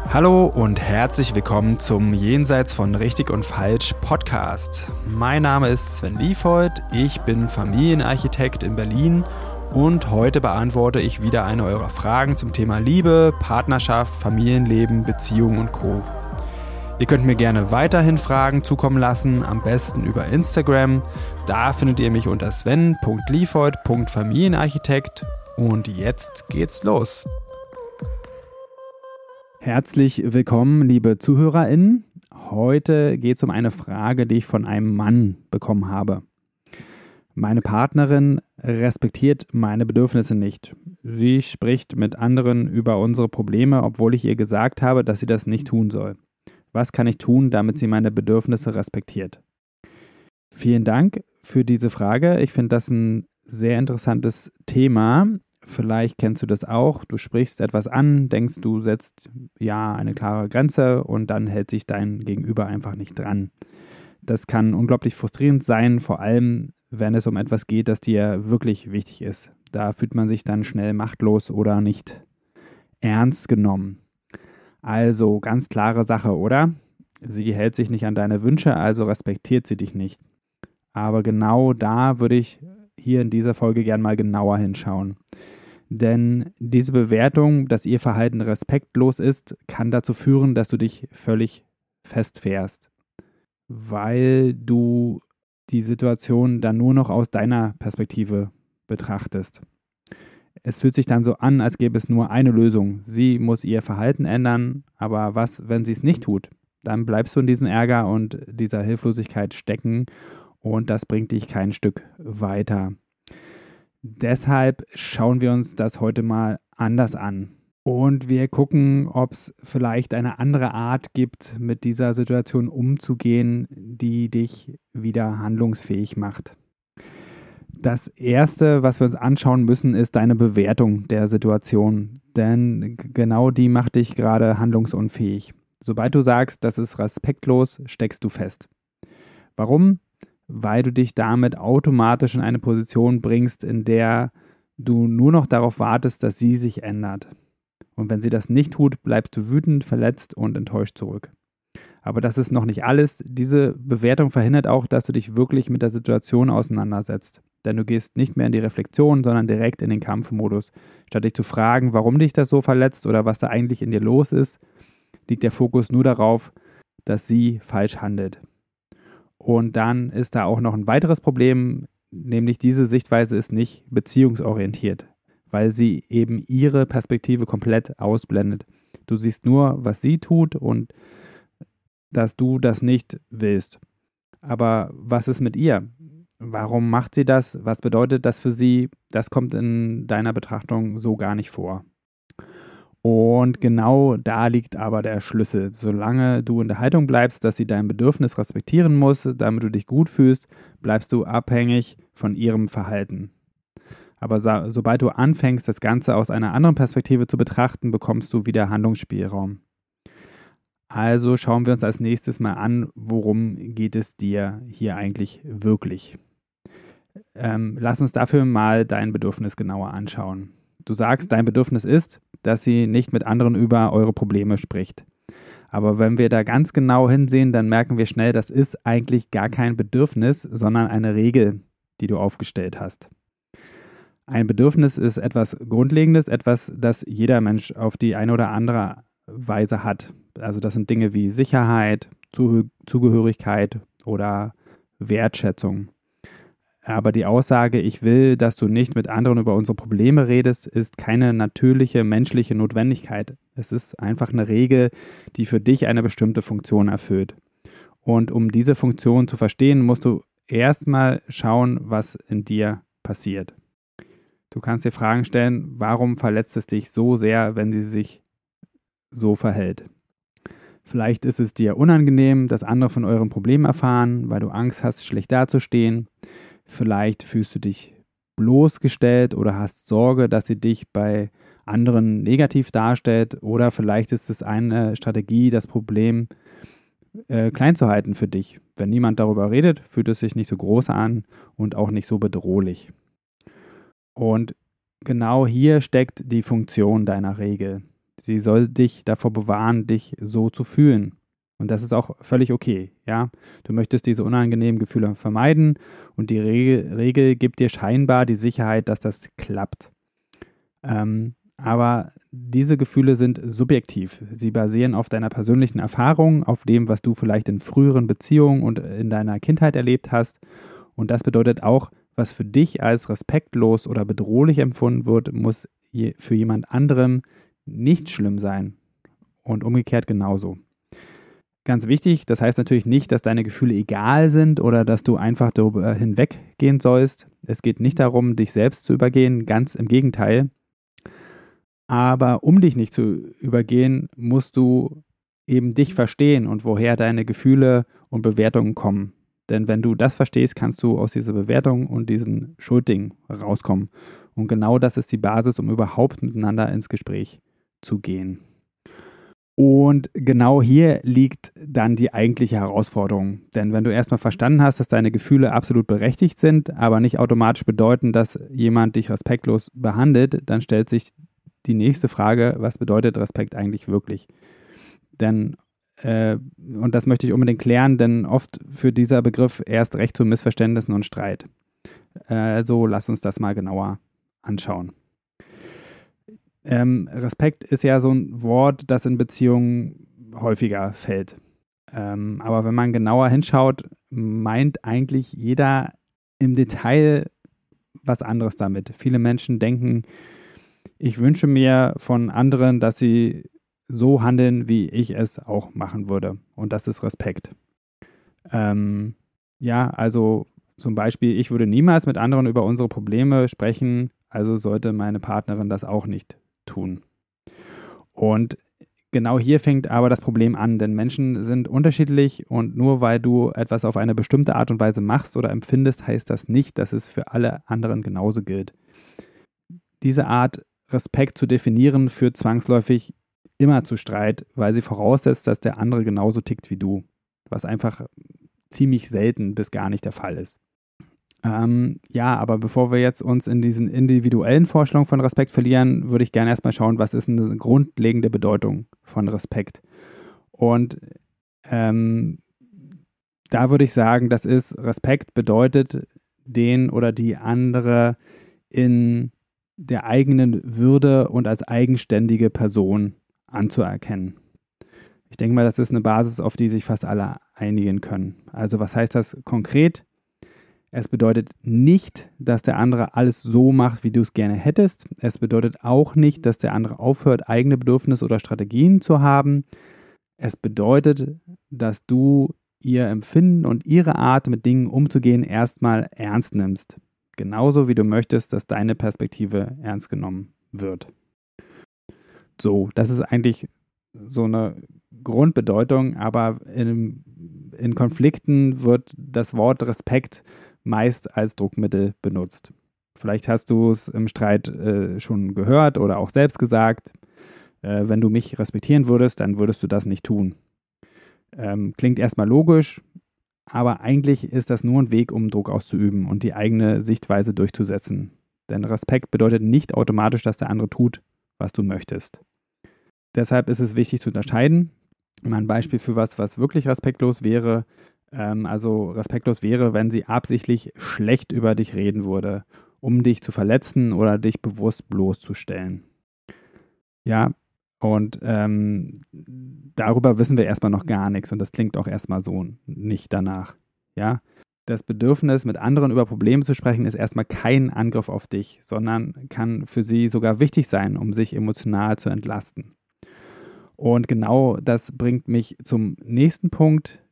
Hallo und herzlich willkommen zum Jenseits von Richtig und Falsch Podcast. Mein Name ist Sven Liefhold, ich bin Familienarchitekt in Berlin und heute beantworte ich wieder eine eurer Fragen zum Thema Liebe, Partnerschaft, Familienleben, Beziehungen und Co. Ihr könnt mir gerne weiterhin Fragen zukommen lassen, am besten über Instagram. Da findet ihr mich unter sven.liefhold.familienarchitekt und jetzt geht's los. Herzlich willkommen, liebe ZuhörerInnen. Heute geht es um eine Frage, die ich von einem Mann bekommen habe. Meine Partnerin respektiert meine Bedürfnisse nicht. Sie spricht mit anderen über unsere Probleme, obwohl ich ihr gesagt habe, dass sie das nicht tun soll. Was kann ich tun, damit sie meine Bedürfnisse respektiert? Vielen Dank für diese Frage. Ich finde das ein sehr interessantes Thema. Vielleicht kennst du das auch. Du sprichst etwas an, denkst, du setzt ja eine klare Grenze und dann hält sich dein Gegenüber einfach nicht dran. Das kann unglaublich frustrierend sein, vor allem wenn es um etwas geht, das dir wirklich wichtig ist. Da fühlt man sich dann schnell machtlos oder nicht ernst genommen. Also ganz klare Sache, oder? Sie hält sich nicht an deine Wünsche, also respektiert sie dich nicht. Aber genau da würde ich hier in dieser Folge gern mal genauer hinschauen. Denn diese Bewertung, dass ihr Verhalten respektlos ist, kann dazu führen, dass du dich völlig festfährst, weil du die Situation dann nur noch aus deiner Perspektive betrachtest. Es fühlt sich dann so an, als gäbe es nur eine Lösung. Sie muss ihr Verhalten ändern, aber was, wenn sie es nicht tut? Dann bleibst du in diesem Ärger und dieser Hilflosigkeit stecken und das bringt dich kein Stück weiter. Deshalb schauen wir uns das heute mal anders an. Und wir gucken, ob es vielleicht eine andere Art gibt, mit dieser Situation umzugehen, die dich wieder handlungsfähig macht. Das Erste, was wir uns anschauen müssen, ist deine Bewertung der Situation. Denn genau die macht dich gerade handlungsunfähig. Sobald du sagst, das ist respektlos, steckst du fest. Warum? Weil du dich damit automatisch in eine Position bringst, in der du nur noch darauf wartest, dass sie sich ändert. Und wenn sie das nicht tut, bleibst du wütend, verletzt und enttäuscht zurück. Aber das ist noch nicht alles. Diese Bewertung verhindert auch, dass du dich wirklich mit der Situation auseinandersetzt. Denn du gehst nicht mehr in die Reflexion, sondern direkt in den Kampfmodus. Statt dich zu fragen, warum dich das so verletzt oder was da eigentlich in dir los ist, liegt der Fokus nur darauf, dass sie falsch handelt. Und dann ist da auch noch ein weiteres Problem, nämlich diese Sichtweise ist nicht beziehungsorientiert, weil sie eben ihre Perspektive komplett ausblendet. Du siehst nur, was sie tut und dass du das nicht willst. Aber was ist mit ihr? Warum macht sie das? Was bedeutet das für sie? Das kommt in deiner Betrachtung so gar nicht vor. Und genau da liegt aber der Schlüssel. Solange du in der Haltung bleibst, dass sie dein Bedürfnis respektieren muss, damit du dich gut fühlst, bleibst du abhängig von ihrem Verhalten. Aber sobald du anfängst, das Ganze aus einer anderen Perspektive zu betrachten, bekommst du wieder Handlungsspielraum. Also schauen wir uns als nächstes mal an, worum geht es dir hier eigentlich wirklich. Lass uns dafür mal dein Bedürfnis genauer anschauen. Du sagst, dein Bedürfnis ist, dass sie nicht mit anderen über eure Probleme spricht. Aber wenn wir da ganz genau hinsehen, dann merken wir schnell, das ist eigentlich gar kein Bedürfnis, sondern eine Regel, die du aufgestellt hast. Ein Bedürfnis ist etwas Grundlegendes, etwas, das jeder Mensch auf die eine oder andere Weise hat. Also das sind Dinge wie Sicherheit, Zugehörigkeit oder Wertschätzung. Aber die Aussage, ich will, dass du nicht mit anderen über unsere Probleme redest, ist keine natürliche menschliche Notwendigkeit. Es ist einfach eine Regel, die für dich eine bestimmte Funktion erfüllt. Und um diese Funktion zu verstehen, musst du erstmal schauen, was in dir passiert. Du kannst dir Fragen stellen, warum verletzt es dich so sehr, wenn sie sich so verhält? Vielleicht ist es dir unangenehm, dass andere von euren Problemen erfahren, weil du Angst hast, schlecht dazustehen. Vielleicht fühlst du dich bloßgestellt oder hast Sorge, dass sie dich bei anderen negativ darstellt. Oder vielleicht ist es eine Strategie, das Problem klein zu halten für dich. Wenn niemand darüber redet, fühlt es sich nicht so groß an und auch nicht so bedrohlich. Und genau hier steckt die Funktion deiner Regel. Sie soll dich davor bewahren, dich so zu fühlen. Und das ist auch völlig okay, ja. Du möchtest diese unangenehmen Gefühle vermeiden und die Regel gibt dir scheinbar die Sicherheit, dass das klappt. Aber diese Gefühle sind subjektiv. Sie basieren auf deiner persönlichen Erfahrung, auf dem, was du vielleicht in früheren Beziehungen und in deiner Kindheit erlebt hast. Und das bedeutet auch, was für dich als respektlos oder bedrohlich empfunden wird, muss für jemand anderem nicht schlimm sein. Und umgekehrt genauso. Ganz wichtig, das heißt natürlich nicht, dass deine Gefühle egal sind oder dass du einfach darüber hinweggehen sollst. Es geht nicht darum, dich selbst zu übergehen, ganz im Gegenteil. Aber um dich nicht zu übergehen, musst du eben dich verstehen und woher deine Gefühle und Bewertungen kommen. Denn wenn du das verstehst, kannst du aus dieser Bewertung und diesen Schulddingen rauskommen. Und genau das ist die Basis, um überhaupt miteinander ins Gespräch zu gehen. Und genau hier liegt dann die eigentliche Herausforderung. Denn wenn du erstmal verstanden hast, dass deine Gefühle absolut berechtigt sind, aber nicht automatisch bedeuten, dass jemand dich respektlos behandelt, dann stellt sich die nächste Frage, was bedeutet Respekt eigentlich wirklich? Denn, und das möchte ich unbedingt klären, denn oft führt dieser Begriff erst recht zu Missverständnissen und Streit. So lass uns das mal genauer anschauen. Respekt ist ja so ein Wort, das in Beziehungen häufiger fällt. Aber wenn man genauer hinschaut, meint eigentlich jeder im Detail was anderes damit. Viele Menschen denken, ich wünsche mir von anderen, dass sie so handeln, wie ich es auch machen würde. Und das ist Respekt. Also zum Beispiel, ich würde niemals mit anderen über unsere Probleme sprechen, also sollte meine Partnerin das auch nicht tun. Und genau hier fängt aber das Problem an, denn Menschen sind unterschiedlich und nur weil du etwas auf eine bestimmte Art und Weise machst oder empfindest, heißt das nicht, dass es für alle anderen genauso gilt. Diese Art, Respekt zu definieren, führt zwangsläufig immer zu Streit, weil sie voraussetzt, dass der andere genauso tickt wie du, was einfach ziemlich selten bis gar nicht der Fall ist. Aber bevor wir jetzt uns in diesen individuellen Vorstellungen von Respekt verlieren, würde ich gerne erstmal schauen, was ist eine grundlegende Bedeutung von Respekt. Und da würde ich sagen, Respekt bedeutet, den oder die andere in der eigenen Würde und als eigenständige Person anzuerkennen. Ich denke mal, das ist eine Basis, auf die sich fast alle einigen können. Also was heißt das konkret? Es bedeutet nicht, dass der andere alles so macht, wie du es gerne hättest. Es bedeutet auch nicht, dass der andere aufhört, eigene Bedürfnisse oder Strategien zu haben. Es bedeutet, dass du ihr Empfinden und ihre Art, mit Dingen umzugehen, erstmal ernst nimmst. Genauso wie du möchtest, dass deine Perspektive ernst genommen wird. So, das ist eigentlich so eine Grundbedeutung, aber in Konflikten wird das Wort Respekt meist als Druckmittel benutzt. Vielleicht hast du es im Streit schon gehört oder auch selbst gesagt. Wenn du mich respektieren würdest, dann würdest du das nicht tun. Klingt erstmal logisch, aber eigentlich ist das nur ein Weg, um Druck auszuüben und die eigene Sichtweise durchzusetzen. Denn Respekt bedeutet nicht automatisch, dass der andere tut, was du möchtest. Deshalb ist es wichtig zu unterscheiden. Mal ein Beispiel für was wirklich respektlos wäre. Respektlos wäre, wenn sie absichtlich schlecht über dich reden würde, um dich zu verletzen oder dich bewusst bloßzustellen. Ja, und darüber wissen wir erstmal noch gar nichts und das klingt auch erstmal so nicht danach. Ja, das Bedürfnis, mit anderen über Probleme zu sprechen, ist erstmal kein Angriff auf dich, sondern kann für sie sogar wichtig sein, um sich emotional zu entlasten. Und genau das bringt mich zum nächsten Punkt,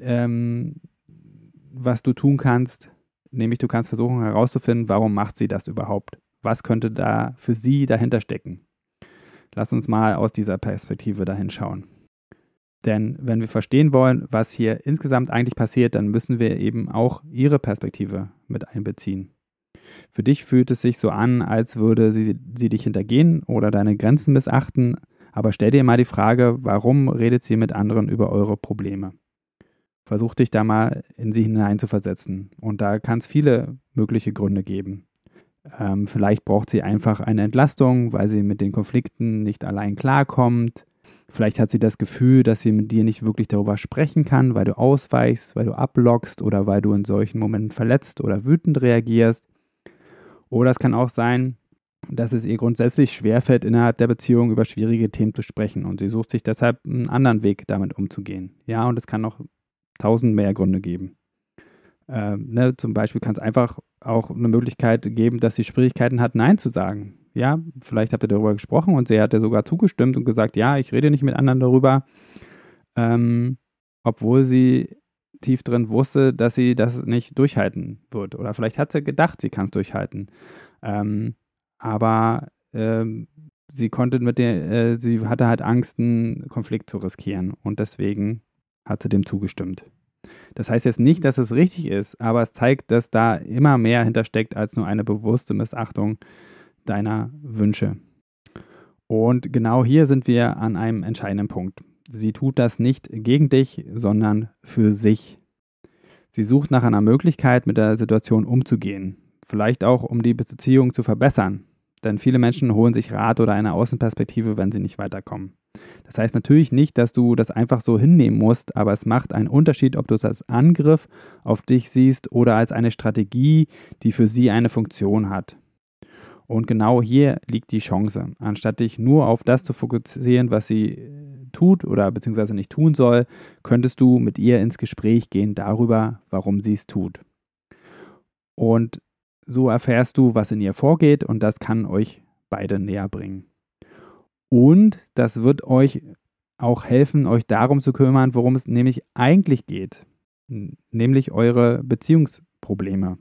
was du tun kannst, nämlich du kannst versuchen herauszufinden, warum macht sie das überhaupt? Was könnte da für sie dahinter stecken? Lass uns mal aus dieser Perspektive dahin schauen. Denn wenn wir verstehen wollen, was hier insgesamt eigentlich passiert, dann müssen wir eben auch ihre Perspektive mit einbeziehen. Für dich fühlt es sich so an, als würde sie dich hintergehen oder deine Grenzen missachten, aber stell dir mal die Frage, warum redet sie mit anderen über eure Probleme? Versuch dich da mal in sie hineinzuversetzen. Und da kann es viele mögliche Gründe geben. Vielleicht braucht sie einfach eine Entlastung, weil sie mit den Konflikten nicht allein klarkommt. Vielleicht hat sie das Gefühl, dass sie mit dir nicht wirklich darüber sprechen kann, weil du ausweichst, weil du ablockst oder weil du in solchen Momenten verletzt oder wütend reagierst. Oder es kann auch sein, dass es ihr grundsätzlich schwerfällt, innerhalb der Beziehung über schwierige Themen zu sprechen und sie sucht sich deshalb einen anderen Weg, damit umzugehen. Ja, und es kann noch 1000 mehr Gründe geben. Zum Beispiel kann es einfach auch eine Möglichkeit geben, dass sie Schwierigkeiten hat, Nein zu sagen. Ja, vielleicht habt ihr darüber gesprochen und sie hat ja sogar zugestimmt und gesagt, ja, ich rede nicht mit anderen darüber, obwohl sie tief drin wusste, dass sie das nicht durchhalten wird. Oder vielleicht hat sie gedacht, sie kann es durchhalten. Aber sie hatte halt Angst, einen Konflikt zu riskieren und deswegen hat sie dem zugestimmt. Das heißt jetzt nicht, dass es richtig ist, aber es zeigt, dass da immer mehr hintersteckt als nur eine bewusste Missachtung deiner Wünsche. Und genau hier sind wir an einem entscheidenden Punkt. Sie tut das nicht gegen dich, sondern für sich. Sie sucht nach einer Möglichkeit, mit der Situation umzugehen. Vielleicht auch, um die Beziehung zu verbessern. Denn viele Menschen holen sich Rat oder eine Außenperspektive, wenn sie nicht weiterkommen. Das heißt natürlich nicht, dass du das einfach so hinnehmen musst, aber es macht einen Unterschied, ob du es als Angriff auf dich siehst oder als eine Strategie, die für sie eine Funktion hat. Und genau hier liegt die Chance. Anstatt dich nur auf das zu fokussieren, was sie tut oder beziehungsweise nicht tun soll, könntest du mit ihr ins Gespräch gehen darüber, warum sie es tut. Und so erfährst du, was in ihr vorgeht und das kann euch beide näher bringen. Und das wird euch auch helfen, euch darum zu kümmern, worum es nämlich eigentlich geht, nämlich eure Beziehungsprobleme.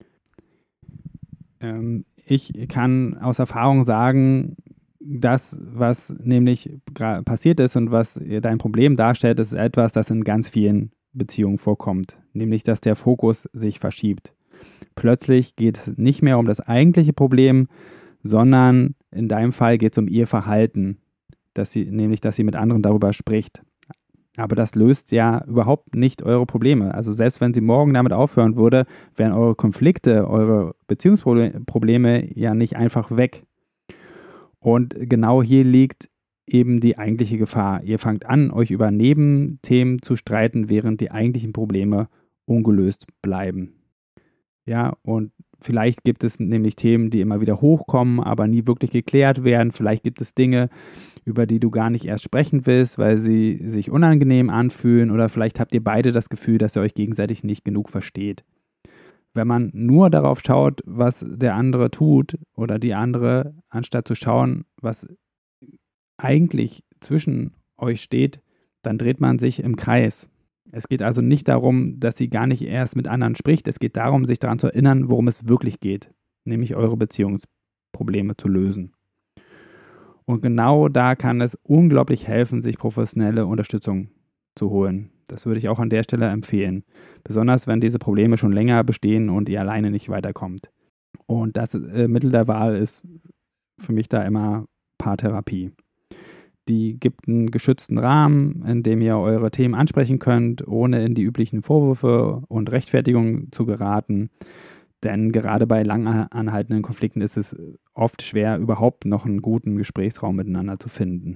Ich kann aus Erfahrung sagen, das, was nämlich passiert ist und was dein Problem darstellt, ist etwas, das in ganz vielen Beziehungen vorkommt, nämlich dass der Fokus sich verschiebt. Plötzlich geht es nicht mehr um das eigentliche Problem, sondern in deinem Fall geht es um ihr Verhalten, dass sie mit anderen darüber spricht. Aber das löst ja überhaupt nicht eure Probleme. Also selbst wenn sie morgen damit aufhören würde, wären eure Konflikte, eure Beziehungsprobleme ja nicht einfach weg. Und genau hier liegt eben die eigentliche Gefahr. Ihr fangt an, euch über Nebenthemen zu streiten, während die eigentlichen Probleme ungelöst bleiben. Ja, und vielleicht gibt es nämlich Themen, die immer wieder hochkommen, aber nie wirklich geklärt werden. Vielleicht gibt es Dinge, über die du gar nicht erst sprechen willst, weil sie sich unangenehm anfühlen. Oder vielleicht habt ihr beide das Gefühl, dass ihr euch gegenseitig nicht genug versteht. Wenn man nur darauf schaut, was der andere tut oder die andere, anstatt zu schauen, was eigentlich zwischen euch steht, dann dreht man sich im Kreis. Es geht also nicht darum, dass sie gar nicht erst mit anderen spricht. Es geht darum, sich daran zu erinnern, worum es wirklich geht, nämlich eure Beziehungsprobleme zu lösen. Und genau da kann es unglaublich helfen, sich professionelle Unterstützung zu holen. Das würde ich auch an der Stelle empfehlen. Besonders, wenn diese Probleme schon länger bestehen und ihr alleine nicht weiterkommt. Und das Mittel der Wahl ist für mich da immer Paartherapie. Die gibt einen geschützten Rahmen, in dem ihr eure Themen ansprechen könnt, ohne in die üblichen Vorwürfe und Rechtfertigungen zu geraten. Denn gerade bei lang anhaltenden Konflikten ist es oft schwer, überhaupt noch einen guten Gesprächsraum miteinander zu finden.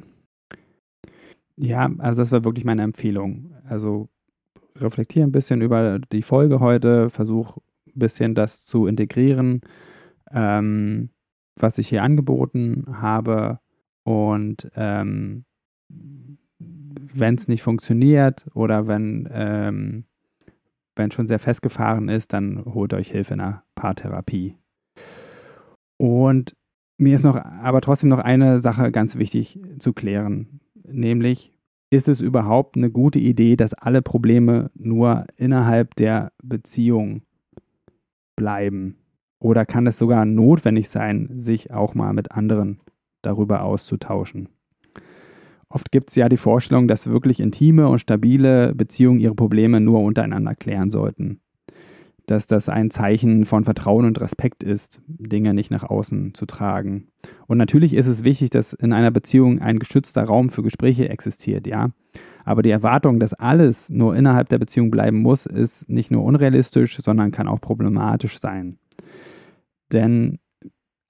Ja, also das war wirklich meine Empfehlung. Also reflektiere ein bisschen über die Folge heute, versuch ein bisschen das zu integrieren, was ich hier angeboten habe. Und wenn es nicht funktioniert oder wenn schon sehr festgefahren ist, dann holt euch Hilfe in der Paartherapie. Und mir ist aber trotzdem noch eine Sache ganz wichtig zu klären, nämlich ist es überhaupt eine gute Idee, dass alle Probleme nur innerhalb der Beziehung bleiben? Oder kann es sogar notwendig sein, sich auch mal mit anderen darüber auszutauschen? Oft gibt es ja die Vorstellung, dass wirklich intime und stabile Beziehungen ihre Probleme nur untereinander klären sollten. Dass das ein Zeichen von Vertrauen und Respekt ist, Dinge nicht nach außen zu tragen. Und natürlich ist es wichtig, dass in einer Beziehung ein geschützter Raum für Gespräche existiert, ja. Aber die Erwartung, dass alles nur innerhalb der Beziehung bleiben muss, ist nicht nur unrealistisch, sondern kann auch problematisch sein. Denn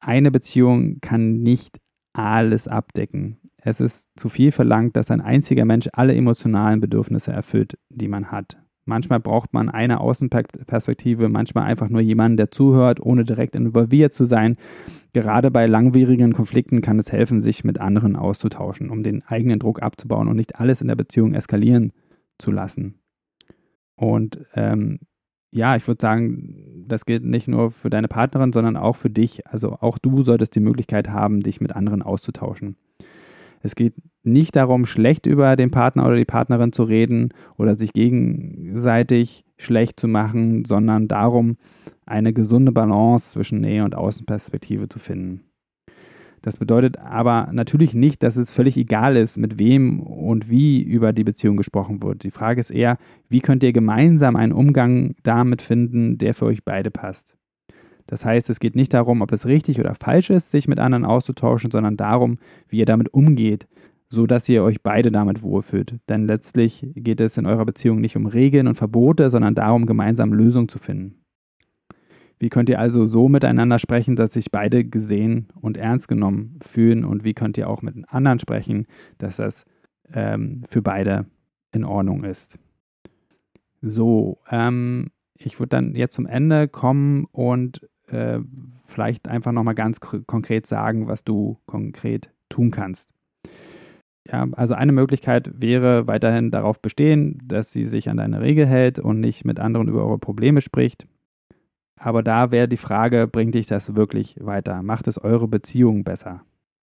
eine Beziehung kann nicht alles abdecken. Es ist zu viel verlangt, dass ein einziger Mensch alle emotionalen Bedürfnisse erfüllt, die man hat. Manchmal braucht man eine Außenperspektive, manchmal einfach nur jemanden, der zuhört, ohne direkt involviert zu sein. Gerade bei langwierigen Konflikten kann es helfen, sich mit anderen auszutauschen, um den eigenen Druck abzubauen und nicht alles in der Beziehung eskalieren zu lassen. Und ich würde sagen, das gilt nicht nur für deine Partnerin, sondern auch für dich. Also auch du solltest die Möglichkeit haben, dich mit anderen auszutauschen. Es geht nicht darum, schlecht über den Partner oder die Partnerin zu reden oder sich gegenseitig schlecht zu machen, sondern darum, eine gesunde Balance zwischen Nähe und Außenperspektive zu finden. Das bedeutet aber natürlich nicht, dass es völlig egal ist, mit wem und wie über die Beziehung gesprochen wird. Die Frage ist eher, wie könnt ihr gemeinsam einen Umgang damit finden, der für euch beide passt. Das heißt, es geht nicht darum, ob es richtig oder falsch ist, sich mit anderen auszutauschen, sondern darum, wie ihr damit umgeht, sodass ihr euch beide damit wohlfühlt. Denn letztlich geht es in eurer Beziehung nicht um Regeln und Verbote, sondern darum, gemeinsam Lösungen zu finden. Wie könnt ihr also so miteinander sprechen, dass sich beide gesehen und ernst genommen fühlen? Und wie könnt ihr auch mit den anderen sprechen, dass das für beide in Ordnung ist? So, ich würde dann jetzt zum Ende kommen und vielleicht einfach nochmal ganz konkret sagen, was du konkret tun kannst. Ja, also eine Möglichkeit wäre weiterhin darauf bestehen, dass sie sich an deine Regel hält und nicht mit anderen über eure Probleme spricht. Aber da wäre die Frage, bringt dich das wirklich weiter? Macht es eure Beziehung besser?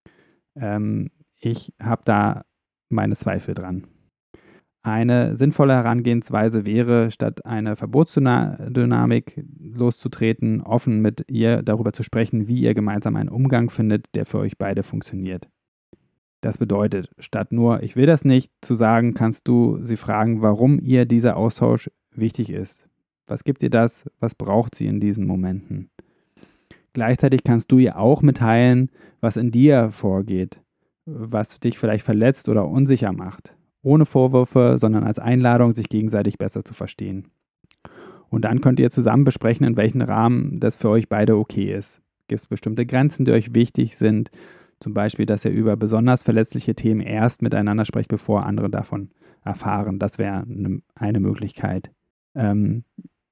Ich habe da meine Zweifel dran. Eine sinnvolle Herangehensweise wäre, statt eine Verbotsdynamik loszutreten, offen mit ihr darüber zu sprechen, wie ihr gemeinsam einen Umgang findet, der für euch beide funktioniert. Das bedeutet, statt nur „ich will das nicht" zu sagen, kannst du sie fragen, warum ihr dieser Austausch wichtig ist. Was gibt ihr das? Was braucht sie in diesen Momenten? Gleichzeitig kannst du ihr auch mitteilen, was in dir vorgeht, was dich vielleicht verletzt oder unsicher macht. Ohne Vorwürfe, sondern als Einladung, sich gegenseitig besser zu verstehen. Und dann könnt ihr zusammen besprechen, in welchem Rahmen das für euch beide okay ist. Gibt es bestimmte Grenzen, die euch wichtig sind? Zum Beispiel, dass ihr über besonders verletzliche Themen erst miteinander sprecht, bevor andere davon erfahren. Das wäre eine Möglichkeit. Denn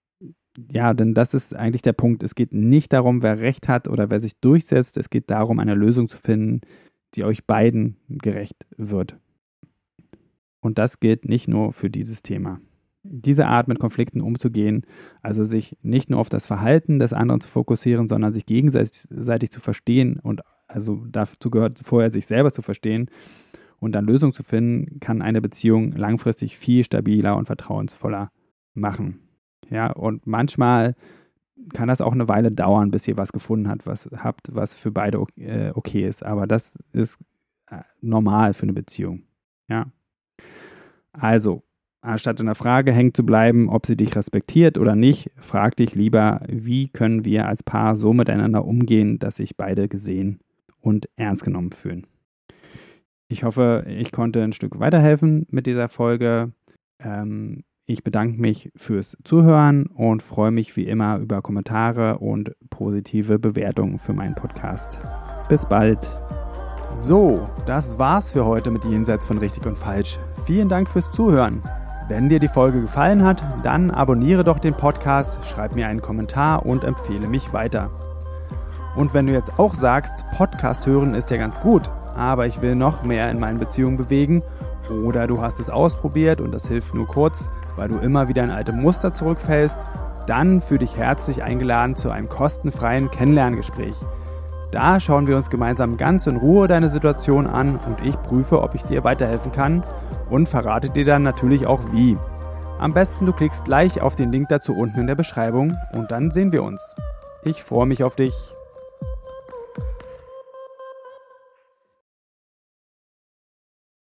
das ist eigentlich der Punkt. Es geht nicht darum, wer Recht hat oder wer sich durchsetzt. Es geht darum, eine Lösung zu finden, die euch beiden gerecht wird. Und das gilt nicht nur für dieses Thema. Diese Art, mit Konflikten umzugehen, also sich nicht nur auf das Verhalten des anderen zu fokussieren, sondern sich gegenseitig zu verstehen und also dazu gehört vorher, sich selber zu verstehen und dann Lösungen zu finden, kann eine Beziehung langfristig viel stabiler und vertrauensvoller machen. Ja, und manchmal kann das auch eine Weile dauern, bis ihr was gefunden habt, was für beide okay ist. Aber das ist normal für eine Beziehung. Ja. Also, anstatt in der Frage hängen zu bleiben, ob sie dich respektiert oder nicht, frag dich lieber, wie können wir als Paar so miteinander umgehen, dass sich beide gesehen und ernst genommen fühlen. Ich hoffe, ich konnte ein Stück weiterhelfen mit dieser Folge. Ich bedanke mich fürs Zuhören und freue mich wie immer über Kommentare und positive Bewertungen für meinen Podcast. Bis bald. So, das war's für heute mit Jenseits von Richtig und Falsch. Vielen Dank fürs Zuhören. Wenn dir die Folge gefallen hat, dann abonniere doch den Podcast, schreib mir einen Kommentar und empfehle mich weiter. Und wenn du jetzt auch sagst, Podcast hören ist ja ganz gut, aber ich will noch mehr in meinen Beziehungen bewegen, oder du hast es ausprobiert und das hilft nur kurz, weil du immer wieder in alte Muster zurückfällst, dann fühl dich herzlich eingeladen zu einem kostenfreien Kennenlerngespräch. Da schauen wir uns gemeinsam ganz in Ruhe deine Situation an und ich prüfe, ob ich dir weiterhelfen kann und verrate dir dann natürlich auch wie. Am besten du klickst gleich auf den Link dazu unten in der Beschreibung und dann sehen wir uns. Ich freue mich auf dich.